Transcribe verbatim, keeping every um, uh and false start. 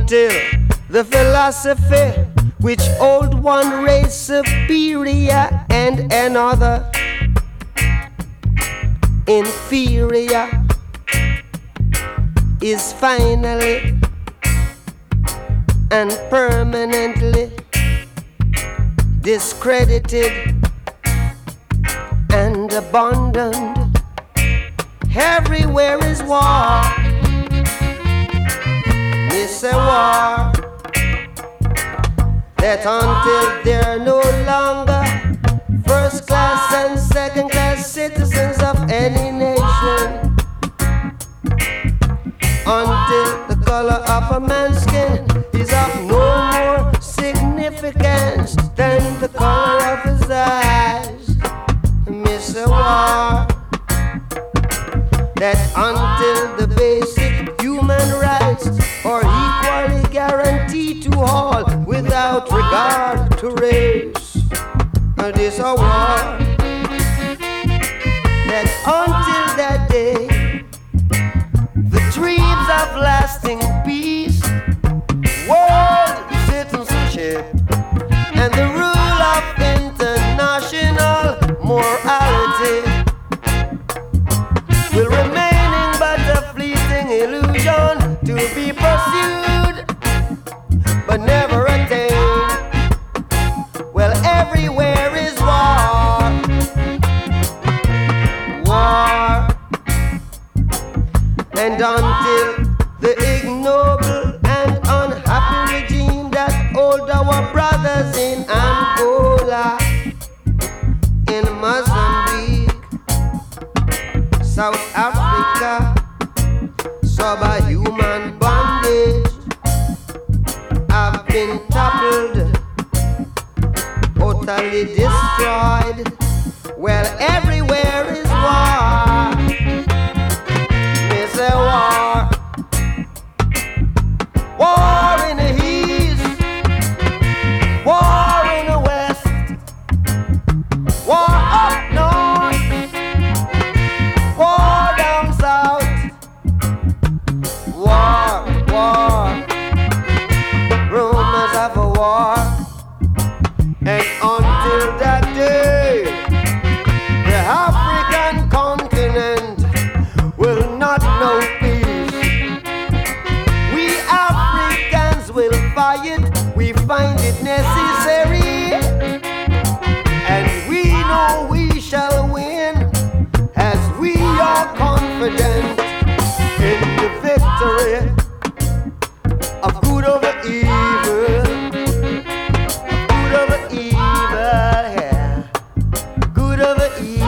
until the philosophy which hold one race superior and another inferior is finally and permanently discredited and abandoned. Everywhere is war. It's a war that until they're no longer first class and second class citizens of any nation, until the color of a man's skin is of no more significance than the color of his eyes. Miss a war that until the basic human rights are equally guaranteed to all without regard to race. And it's a war that until that day, the dreams of lasting peace, world citizenship, and the rule of international morality will remaining but a fleeting illusion to be pursued but never attained. Well, everywhere is war, war, and until the ignoble and unhappy regime that hold our brothers in Angola, in Mozambique, South Africa, subhuman bondage have been toppled, totally destroyed. Well, everywhere is war. It's a war. War in the east, war in the west, war up north, war down south, war, war, rumors of a war. And until that day, the African continent will not know peace. We Africans will fight, we find it necessary, and we know we shall win, as we are confident in the victory of good over evil. Good over evil, yeah. Good over evil.